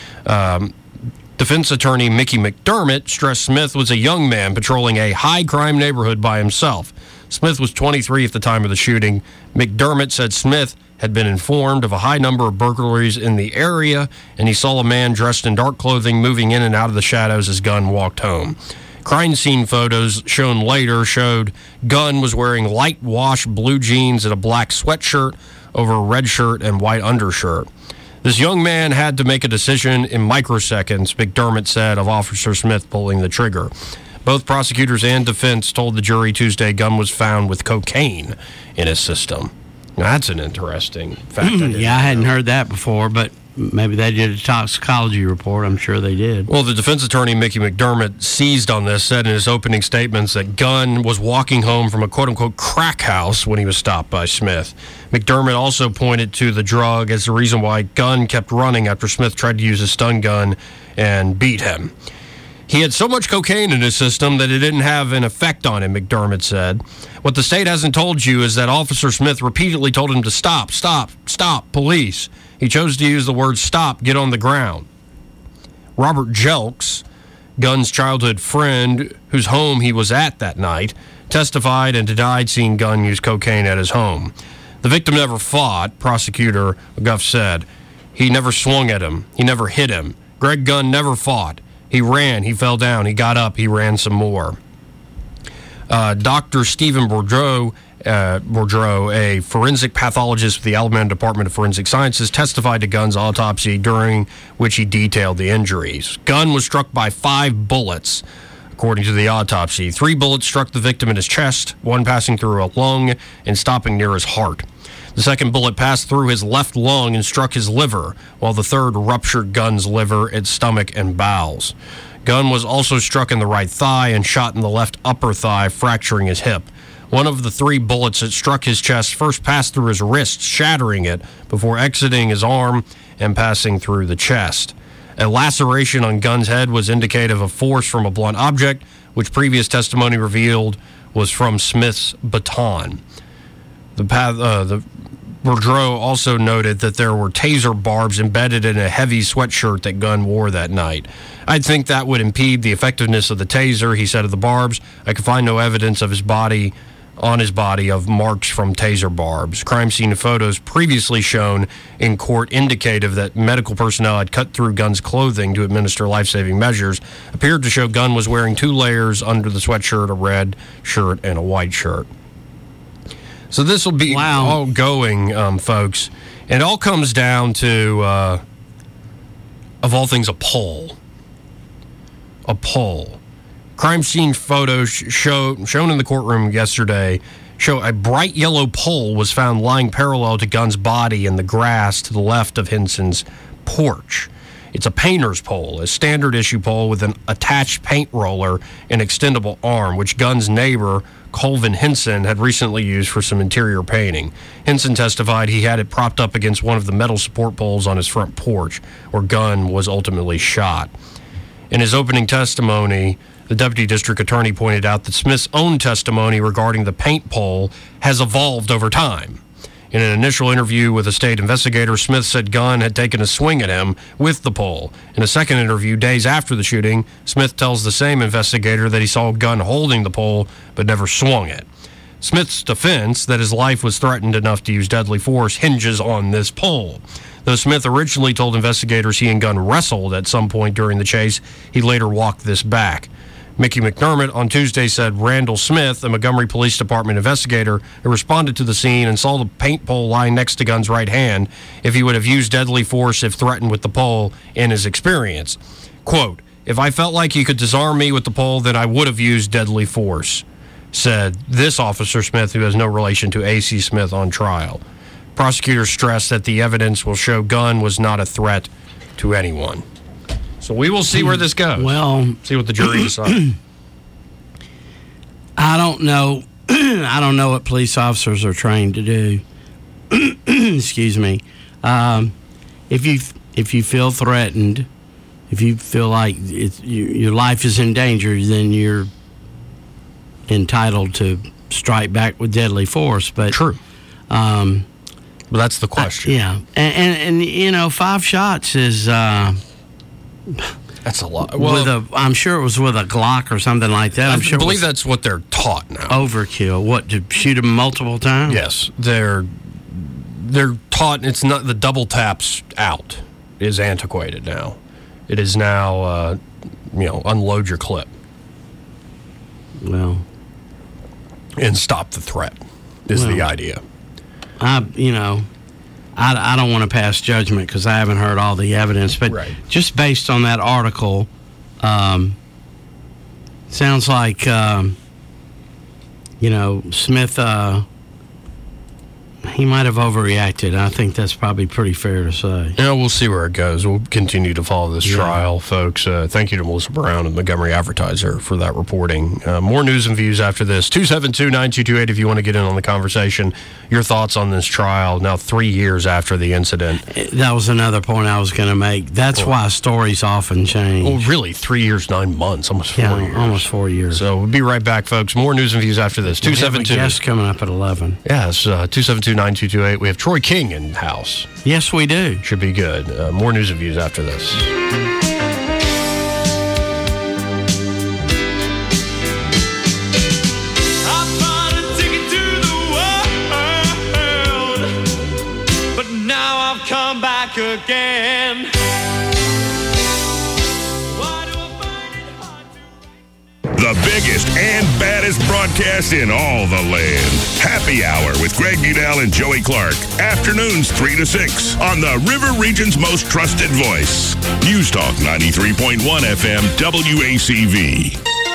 Um, Defense attorney Mickey McDermott stressed Smith was a young man patrolling a high-crime neighborhood by himself. Smith was twenty-three at the time of the shooting. McDermott said Smith had been informed of a high number of burglaries in the area, and he saw a man dressed in dark clothing moving in and out of the shadows as Gunn walked home. Crime scene photos shown later showed Gunn was wearing light wash blue jeans and a black sweatshirt over a red shirt and white undershirt. This young man had to make a decision in microseconds, McDermott said of Officer Smith pulling the trigger. Both prosecutors and defense told the jury Tuesday Gunn was found with cocaine in his system. Now, that's an interesting fact. I yeah, I hadn't heard that before, but maybe they did a toxicology report. I'm sure they did. Well, the defense attorney, Mickey McDermott, seized on this, said in his opening statements that Gunn was walking home from a quote-unquote crack house when he was stopped by Smith. McDermott also pointed to the drug as the reason why Gunn kept running after Smith tried to use a stun gun and beat him. He had so much cocaine in his system that it didn't have an effect on him, McDermott said. What the state hasn't told you is that Officer Smith repeatedly told him to stop, stop, stop, police. He chose to use the word stop, get on the ground. Robert Jelks, Gunn's childhood friend whose home he was at that night, testified and denied seeing Gunn use cocaine at his home. The victim never fought, Prosecutor McGuff said. He never swung at him. He never hit him. Greg Gunn never fought. He ran. He fell down. He got up. He ran some more. Uh, Doctor Stephen Boudreau, uh, Boudreau, a forensic pathologist with the Alabama Department of Forensic Sciences, testified to Gunn's autopsy, during which he detailed the injuries. Gunn was struck by five bullets, according to the autopsy. Three bullets struck the victim in his chest, one passing through a lung and stopping near his heart. The second bullet passed through his left lung and struck his liver, while the third ruptured Gunn's liver, its stomach, and bowels. Gunn was also struck in the right thigh and shot in the left upper thigh, fracturing his hip. One of the three bullets that struck his chest first passed through his wrist, shattering it, before exiting his arm and passing through the chest. A laceration on Gunn's head was indicative of force from a blunt object, which previous testimony revealed was from Smith's baton. The, path, uh, the Boudreau also noted that there were taser barbs embedded in a heavy sweatshirt that Gunn wore that night. I'd think that would impede the effectiveness of the taser, he said of the barbs. I could find no evidence of his body, on his body, of marks from taser barbs. Crime scene photos previously shown in court indicative that medical personnel had cut through Gunn's clothing to administer life-saving measures appeared to show Gunn was wearing two layers under the sweatshirt, a red shirt and a white shirt. So this will be wow. all going, um, folks. And it all comes down to, uh, of all things, a poll. A poll. Crime scene photos show, shown in the courtroom yesterday show a bright yellow pole was found lying parallel to Gunn's body in the grass to the left of Henson's porch. It's a painter's pole, a standard issue pole with an attached paint roller and extendable arm, which Gunn's neighbor, Colvin Henson, had recently used for some interior painting. Henson testified he had it propped up against one of the metal support poles on his front porch, where Gunn was ultimately shot. In his opening testimony, the deputy district attorney pointed out that Smith's own testimony regarding the paint pole has evolved over time. In an initial interview with a state investigator, Smith said Gunn had taken a swing at him with the pole. In a second interview, days after the shooting, Smith tells the same investigator that he saw Gunn holding the pole but never swung it. Smith's defense that his life was threatened enough to use deadly force hinges on this pole. Though Smith originally told investigators he and Gunn wrestled at some point during the chase, he later walked this back. Mickey McDermott on Tuesday said Randall Smith, a Montgomery Police Department investigator who responded to the scene and saw the paint pole lying next to Gunn's right hand, if he would have used deadly force if threatened with the pole in his experience. Quote, if I felt like he could disarm me with the pole, then I would have used deadly force, said this Officer Smith, who has no relation to A C Smith on trial. Prosecutors stressed that the evidence will show Gunn was not a threat to anyone. So we will see where this goes. Well, see what the jury decides. I don't know. I don't know what police officers are trained to do. Excuse me. Um, if you if you feel threatened, if you feel like it's, you, your life is in danger, then you're entitled to strike back with deadly force. But true. Um, but that's the question. I, yeah, and, and and you know, five shots is. Uh, That's a lot. Well, with a, I'm sure it was with a Glock or something like that. I'm I sure believe that's what they're taught now. Overkill. What, to shoot them multiple times? Yes, they're they're taught. It's not the double taps out is antiquated now. It is now, uh, you know, unload your clip. Well, and stop the threat is well, the idea. I, you know. I, I don't want to pass judgment because I haven't heard all the evidence, but right. just based on that article, um, sounds like, um, you know, Smith, uh, he might have overreacted. I think that's probably pretty fair to say. Yeah, we'll see where it goes. We'll continue to follow this Yeah. trial, folks. Uh, thank you to Melissa Brown and Montgomery Advertiser for that reporting. Uh, more news and views after this. two seven two, nine two two eight if you want to get in on the conversation. Your thoughts on this trial now three years after the incident. That was another point I was going to make. That's Well- why stories often change. Well, really, three years, nine months, almost four Yeah, years. almost four years. So we'll be right back, folks. More news and views after this. We have a two seven two. guest coming up at eleven. Yes, uh, two seven two, nine two two eight. We have Troy King in house. Yes, we do. Should be good. Uh, more news and views after this. But now I've come back again. The biggest and baddest broadcast in all the land. Happy Hour with Greg Budell and Joey Clark. Afternoons three to six on the River Region's most trusted voice. News Talk ninety-three point one F M W A C V.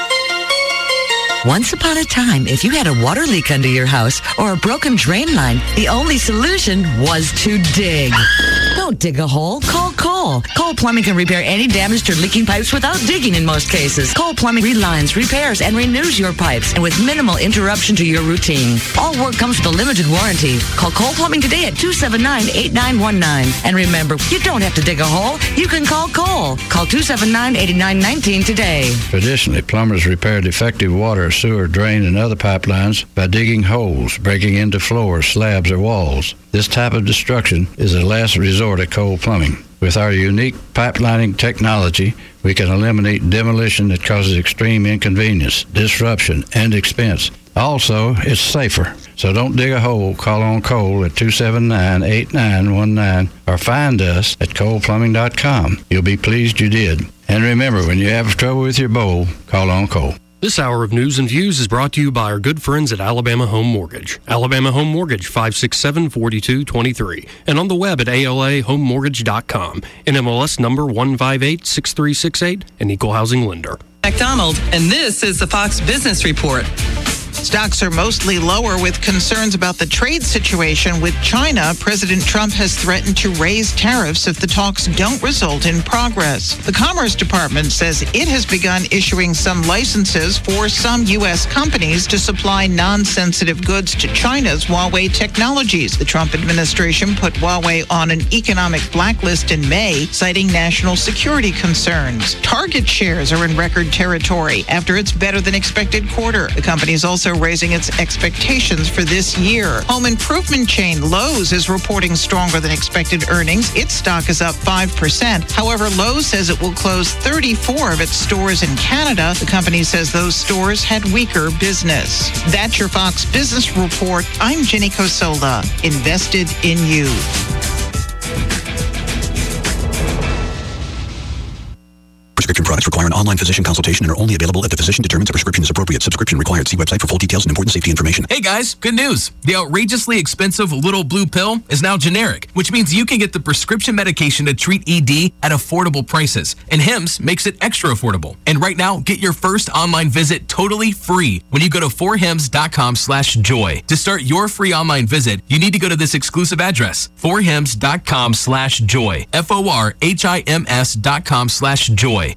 Once upon a time, if you had a water leak under your house or a broken drain line, the only solution was to dig. Don't dig a hole. Call Cole. Cole Plumbing can repair any damaged or leaking pipes without digging in most cases. Cole Plumbing relines, repairs, and renews your pipes, and with minimal interruption to your routine. All work comes with a limited warranty. Call Cole Plumbing today at two seven nine, eight nine one nine. And remember, you don't have to dig a hole. You can call Cole. Call two seven nine, eight nine one nine today. Traditionally, plumbers repair defective water, sewer, drain, and other pipelines by digging holes, breaking into floors, slabs, or walls. This type of destruction is a last resort at Cole Plumbing. With our unique pipelining technology, we can eliminate demolition that causes extreme inconvenience, disruption, and expense. Also, it's safer. So don't dig a hole. Call on Cole at two seven nine, eight nine one nine or find us at cole plumbing dot com. You'll be pleased you did. And remember, when you have trouble with your bowl, call on Cole. This hour of News and Views is brought to you by our good friends at Alabama Home Mortgage. Alabama Home Mortgage, five six seven, four two two three. And on the web at A L A home mortgage dot com. N M L S number one five eight six three six eight, an equal housing lender. McDonald, and this is the Fox Business Report. Stocks are mostly lower with concerns about the trade situation with China. President Trump has threatened to raise tariffs if the talks don't result in progress. The Commerce Department says it has begun issuing some licenses for some U S companies to supply non-sensitive goods to China's Huawei technologies. The Trump administration put Huawei on an economic blacklist in May, citing national security concerns. Target shares are in record territory after its better than expected quarter. The company is also raising its expectations for this year. Home improvement chain Lowe's is reporting stronger than expected earnings. Its stock is up five percent. However, Lowe's says it will close thirty-four of its stores in Canada. The company says those stores had weaker business. That's your Fox Business Report. I'm Jenny Cosola, invested in you. Prescription products require an online physician consultation and are only available if the physician determines a prescription is appropriate. Subscription required. See website for full details and important safety information. Hey guys, good news. The outrageously expensive Little Blue Pill is now generic, which means you can get the prescription medication to treat E D at affordable prices. And Hims makes it extra affordable. And right now, get your first online visit totally free when you go to four hims dot com slash joy. To start your free online visit, you need to go to this exclusive address, four hims dot com slash joy. F O R H I M S dot com slash joy.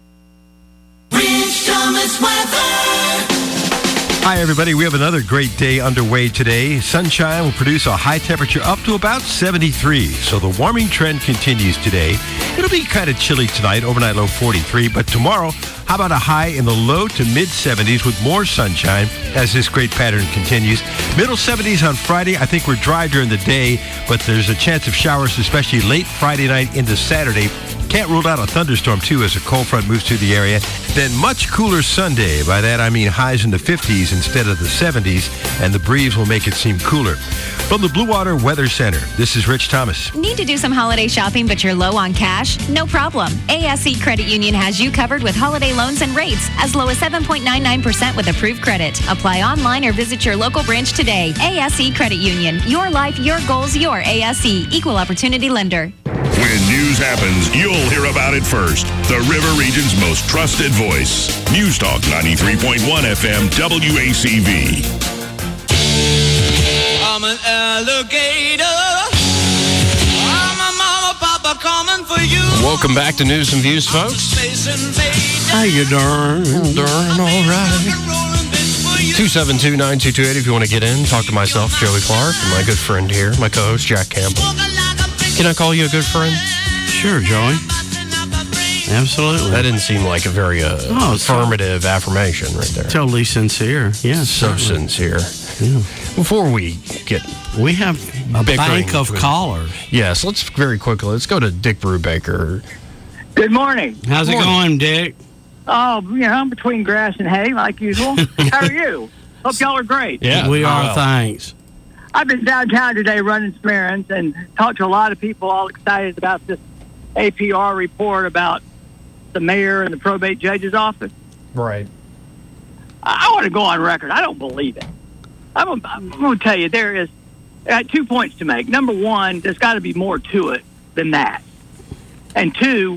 Rich Thomas weather. Hi, everybody. We have another great day underway today. Sunshine will produce a high temperature up to about seventy-three. So the warming trend continues today. It'll be kind of chilly tonight, overnight low forty-three. But tomorrow, how about a high in the low to mid seventies with more sunshine as this great pattern continues. Middle seventies on Friday. I think we're dry during the day, but there's a chance of showers, especially late Friday night into Saturday. Can't rule out a thunderstorm, too, as a cold front moves through the area. Then much cooler Sunday. By that, I mean highs in the fifties instead of the seventies, and the breeze will make it seem cooler. From the Blue Water Weather Center, this is Rich Thomas. Need to do some holiday shopping, but you're low on cash? No problem. A S E Credit Union has you covered with holiday loans and rates as low as seven point nine nine percent with approved credit. Apply online or visit your local branch today. A S E Credit Union. Your life, your goals, your A S E. Equal Opportunity Lender. When news happens, you'll hear about it first. The River Region's most trusted voice. News Talk ninety-three point one F M W A C V. I'm an alligator. I'm a mama, papa coming for you. Welcome back to News and Views, folks. How you darn? Darn all right. two seven two, nine two two eight if you want to get in. Talk to myself, Joey Clark, and my good friend here, my co-host, Jack Campbell. Can I call you a good friend? Sure, Joey. Absolutely. That didn't seem like a very uh, oh, affirmative so, affirmation right there. Totally sincere. Yeah. So certainly. Sincere. Yeah. Before we get... We have a bank of callers. Yes, let's very quickly, let's go to Dick Brubaker. Good morning. How's Good it morning. going, Dick? Oh, you know, I'm between grass and hay, like usual. How are you? Hope y'all are great. Yeah, we are, well. Thanks. I've been downtown today running some errands and talked to a lot of people all excited about this A P R report about the mayor and the probate judge's office. Right. I, I want to go on record. I don't believe it. I'm, I'm going to tell you, there is I got two points to make. Number one, there's got to be more to it than that. And two,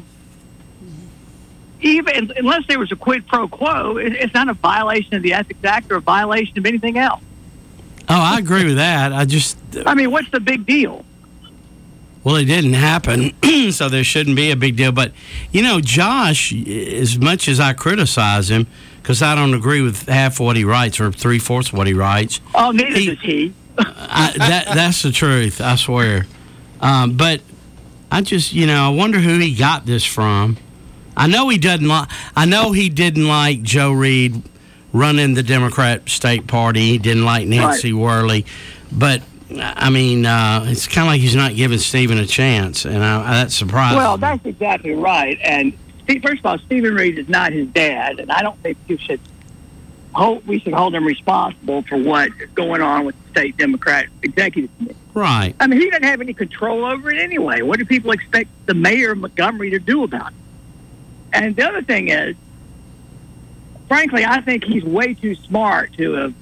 even unless there was a quid pro quo, it, it's not a violation of the Ethics Act or a violation of anything else. Oh, I agree with that. I just... I mean, what's the big deal? Well, it didn't happen, so there shouldn't be a big deal. But, you know, Josh, as much as I criticize him, because I don't agree with half of what he writes or three-fourths of what he writes. Oh, neither he, does he. I, that, that's the truth, I swear. Um, but I just, you know, I wonder who he got this from. I know he doesn't like... I know he didn't like Joe Reed running the Democrat state party. He didn't like Nancy right. Worley. But, I mean, uh, it's kind of like he's not giving Stephen a chance, and I, I, that's surprising. Well, that's exactly right. And, first of all, Stephen Reed is not his dad, and I don't think you should hold, we should hold him responsible for what's going on with the state Democrat executive committee. Right. I mean, he doesn't have any control over it anyway. What do people expect the mayor of Montgomery to do about it? And the other thing is, frankly, I think he's way too smart to have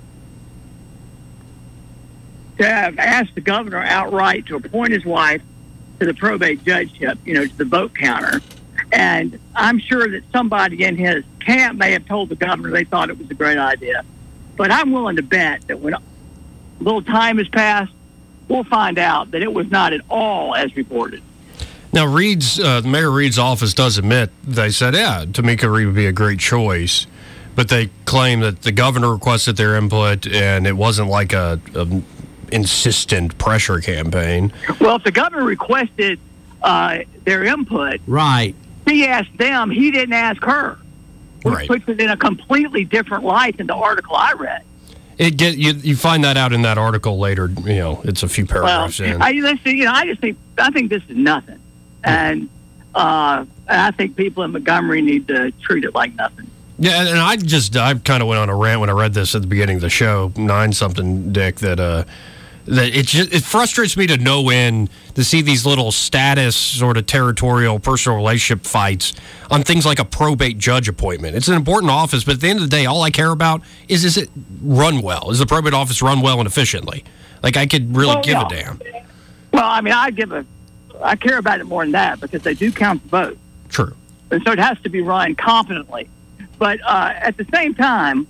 to have asked the governor outright to appoint his wife to the probate judgeship, you know, to the vote counter. And I'm sure that somebody in his camp may have told the governor they thought it was a great idea. But I'm willing to bet that when a little time has passed, we'll find out that it was not at all as reported. Now, Reed's, uh, Mayor Reed's office does admit, they said, yeah, Tamika Reed would be a great choice. But they claim that the governor requested their input, and it wasn't like a, a insistent pressure campaign. Well, if the governor requested uh, their input, right, he asked them, he didn't ask her. Which right. puts it in a completely different light than the article I read. It get you. You find that out in that article later. You know, it's a few paragraphs well, in. I, listen, you know, I just think I think this is nothing, and uh, I think people in Montgomery need to treat it like nothing. Yeah, and I just I kind of went on a rant when I read this at the beginning of the show, nine something, Dick, that uh, That it just it frustrates me to no end to see these little status sort of territorial personal relationship fights on things like a probate judge appointment. It's an important office, but at the end of the day, all I care about is is it run well? Is the probate office run well and efficiently? Like I could really Well, give yeah. a damn. Well, I mean, I give a, I care about it more than that because they do count the vote. True. And so it has to be run competently. But uh, at the same time,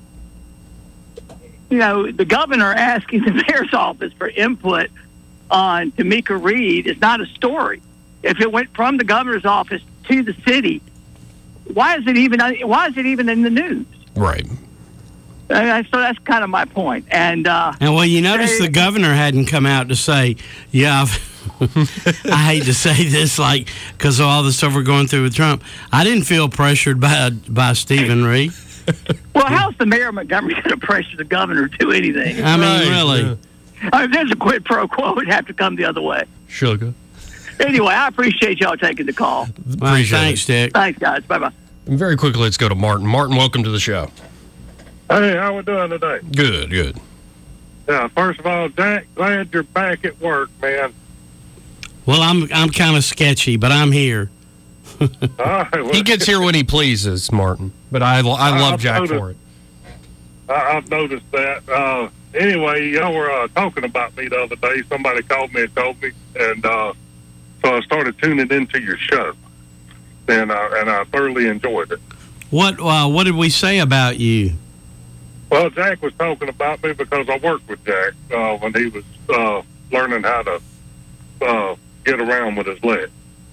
you know, the governor asking the mayor's office for input on Tamika Reed is not a story. If it went from the governor's office to the city, why is it even why is it even in the news? Right. Uh, so that's kind of my point. And uh, And well, you notice the governor hadn't come out to say, yeah, I've, I hate to say this, like, because of all the stuff we're going through with Trump. I didn't feel pressured by by Stephen Reed. well, how's the mayor of Montgomery going to pressure the governor to do anything? I mean, really. Uh, if there's a quid pro quo, it'd have to come the other way. Sugar. Anyway, I appreciate y'all taking the call. Appreciate thanks, it. Dick. Thanks, guys. Bye-bye. And very quickly, let's go to Martin. Martin, welcome to the show. Hey, how we doing today? Good, good. Yeah, first of all, Jack, glad you're back at work, man. Well, I'm I'm kind of sketchy, but I'm here. All right, well, He gets here when he pleases, Martin. But I, I love I've Jack noticed- for it. I, I've noticed that. Uh, anyway, y'all were uh, talking about me the other day. Somebody called me and told me, and uh, so I started tuning into your show, and uh, and I thoroughly enjoyed it. What uh, what did we say about you? Well, Jack was talking about me because I worked with Jack uh, when he was uh, learning how to uh, get around with his leg.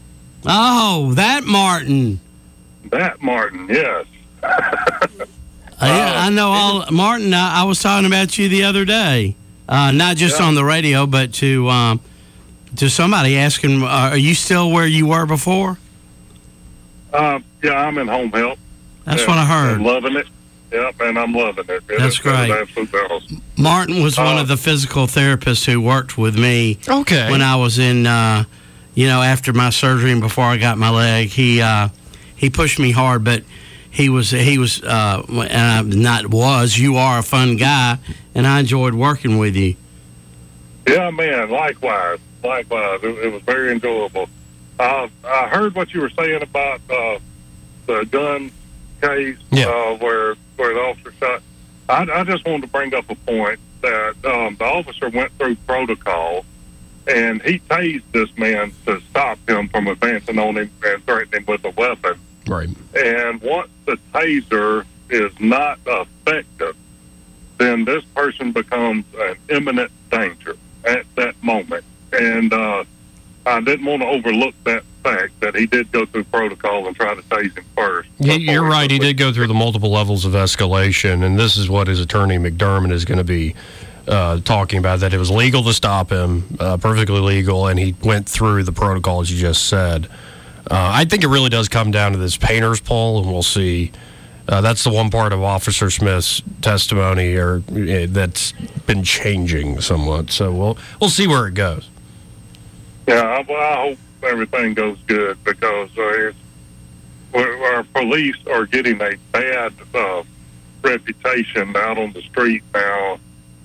Oh, that Martin. That Martin, yes. Uh, yeah, I know all Martin. I, I was talking about you the other day, uh, not just Yeah. on the radio, but to um, to somebody asking, uh, "Are you still where you were before?" Uh, yeah, I'm in home health. That's Yeah, what I heard. I'm loving it. Yep, and I'm loving it. It That's is- great. It is absolutely awesome. Martin was one Uh, of the physical therapists who worked with me. Okay. When I was in, uh, you know, after my surgery and before I got my leg, he uh, he pushed me hard, but he was he was uh, and I not was. You are a fun guy, and I enjoyed working with you. Yeah, man, likewise. Likewise. It, it was very enjoyable. Uh, I heard what you were saying about uh, the gun case Yeah. uh, where, where the officer shot. I, I just wanted to bring up a point that um, the officer went through protocol, and he tased this man to stop him from advancing on him and threatening him with a weapon. Right. And once the taser is not effective, then this person becomes an imminent danger at that moment. And uh, I didn't want to overlook that fact that he did go through protocol and try to tase him first. He, you're right. He did go through the multiple levels of escalation, and this is what his attorney McDermott is going to be uh, talking about, that it was legal to stop him, uh, perfectly legal, and he went through the protocol, as you just said. Uh, I think it really does come down to this painter's poll, and we'll see. Uh, that's the one part of Officer Smith's testimony or, uh, that's been changing somewhat. So we'll we'll see where it goes. Yeah, I, well, I hope everything goes good because uh, it's, we're, our police are getting a bad uh, reputation out on the street now,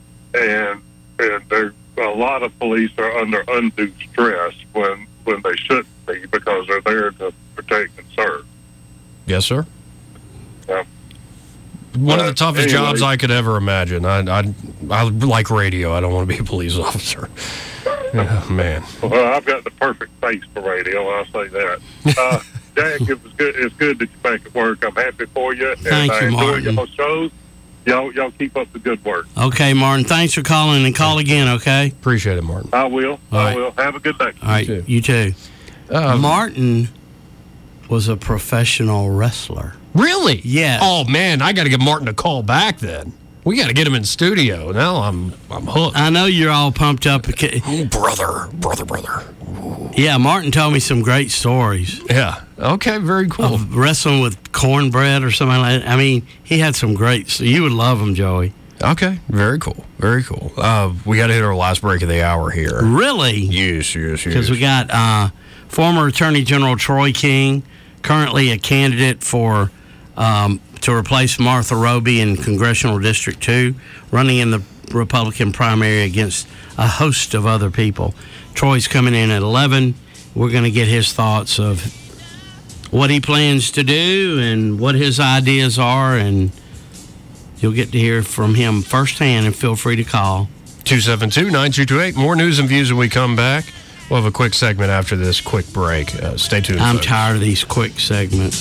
and and there a lot of police are under undue stress when when they shouldn't be because they're there to protect and serve. Yes, sir. Yeah. One of the But toughest anyway. jobs I could ever imagine. I, I, I like radio. I don't want to be a police officer. Oh, man. Well, I've got the perfect face for radio. I'll say that. Uh, Jack, it was good. It's good that you're back at work. I'm happy for you. Thank and you, I enjoy Martin. y'all shows. Y'all, y'all keep up the good work. Okay, Martin. Thanks for calling, and call again. Okay. Appreciate it, Martin. I will. All I right. will. Have a good day. All right. too. You too. Um, Martin was a professional wrestler. Really? Yes. Oh, man. I got to give Martin a call back then. We got to get him in studio. Now I'm I'm hooked. I know you're all pumped up. Oh, brother, brother, brother. Yeah, Martin told me some great stories. Yeah. Okay, very cool. Of wrestling with cornbread or something like that. I mean, he had some great. So you would love him, Joey. Okay, very cool. Very cool. Uh, we got to hit our last break of the hour here. Really? Yes, yes, yes. Because we got uh, former Attorney General Troy King, currently a candidate for um, to replace Martha Roby in Congressional District two, running in the Republican primary against a host of other people. Troy's coming in at eleven. We're going to get his thoughts of what he plans to do and what his ideas are, and you'll get to hear from him firsthand, and feel free to call. two seven two, nine two two eight. More news and views when we come back. We'll have a quick segment after this quick break. Uh, stay tuned. I'm folks. tired of these quick segments.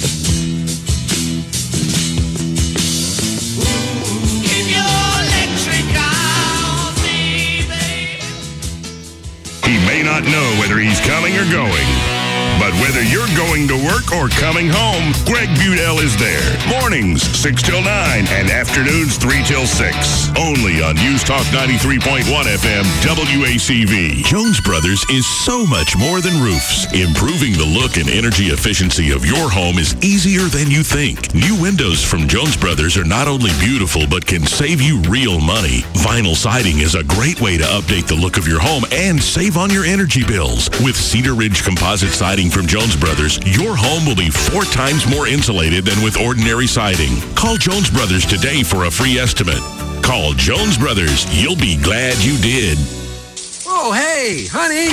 He may not know whether he's coming or going, but whether you're going to work or coming home, Greg Budell is there. Mornings, six till nine, and afternoons, three till six. Only on News Talk ninety-three point one F M, W A C V. Jones Brothers is so much more than roofs. Improving the look and energy efficiency of your home is easier than you think. New windows from Jones Brothers are not only beautiful, but can save you real money. Vinyl siding is a great way to update the look of your home and save on your energy bills. With Cedar Ridge composite siding from Jones Brothers, your home will be four times more insulated than with ordinary siding. Call Jones Brothers today for a free estimate. Call Jones Brothers. You'll be glad you did. Oh, hey, honey.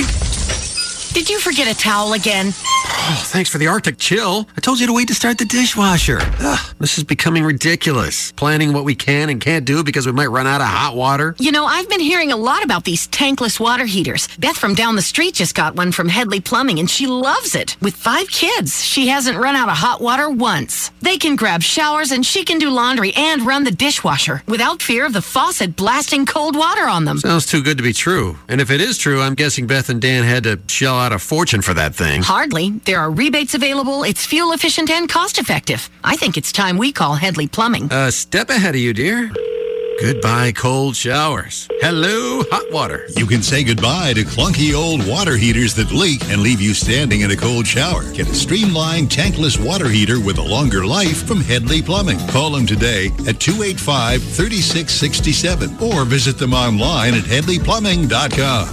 Did you forget a towel again? Oh, thanks for the Arctic Chill. I told you to wait to start the dishwasher. Ugh, this is becoming ridiculous. Planning what we can and can't do because we might run out of hot water. You know, I've been hearing a lot about these tankless water heaters. Beth from down the street just got one from Headley Plumbing, and she loves it. With five kids, she hasn't run out of hot water once. They can grab showers, and she can do laundry and run the dishwasher without fear of the faucet blasting cold water on them. Sounds too good to be true. And if it is true, I'm guessing Beth and Dan had to shell out a fortune for that thing. Hardly. There are rebates available. It's fuel efficient and cost effective. I think it's time we call Headley Plumbing. A step ahead of you, dear. Goodbye, cold showers. Hello, hot water. You can say goodbye to clunky old water heaters that leak and leave you standing in a cold shower. Get a streamlined tankless water heater with a longer life from Headley Plumbing. Call them today at two eight five, three six six seven or visit them online at headley plumbing dot com.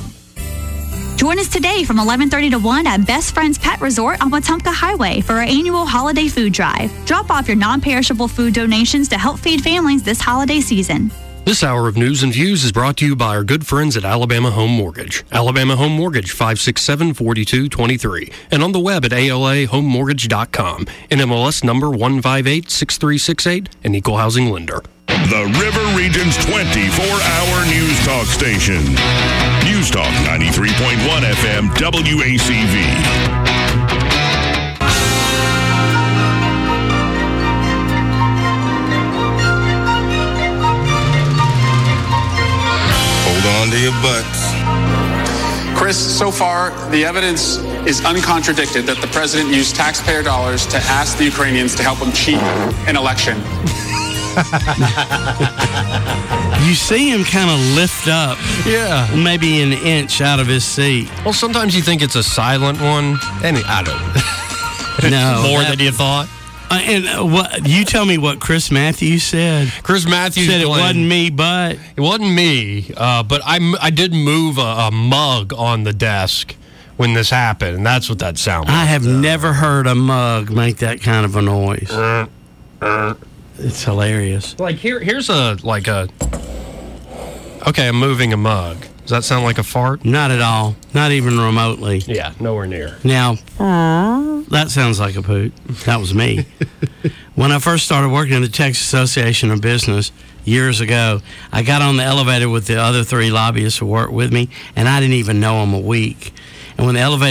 Join us today from eleven thirty to one at Best Friends Pet Resort on Wetumpka Highway for our annual holiday food drive. Drop off your non-perishable food donations to help feed families this holiday season. This hour of News and Views is brought to you by our good friends at Alabama Home Mortgage. Alabama Home Mortgage, five six seven, four two two three. And on the web at A L A home mortgage dot com. N M L S number one five eight six three six eight, an equal housing lender. The River Region's twenty-four hour news talk station. News Talk ninety-three point one F M, W A C V. On to your butts. Chris, so far, the evidence is uncontradicted that the president used taxpayer dollars to ask the Ukrainians to help him cheat an election. You see him kind of lift up, yeah, maybe an inch out of his seat. Well, sometimes you think it's a silent one, and I don't. No, more that, than you thought. Uh, and uh, what you tell me what Chris Matthews said? Chris Matthews said it playing, wasn't me, but it wasn't me. Uh, but I, I did move a, a mug on the desk when this happened, and that's what that sounded like. I have uh, never heard a mug make that kind of a noise. Uh, uh, it's hilarious. Like here, here's a like a. Okay, I'm moving a mug. Does that sound like a fart? Not at all. Not even remotely. Yeah, nowhere near. Now, that sounds like a poot. That was me. When I first started working in the Texas Association of Business years ago, I got on the elevator with the other three lobbyists who worked with me, and I didn't even know them a week. And when the elevator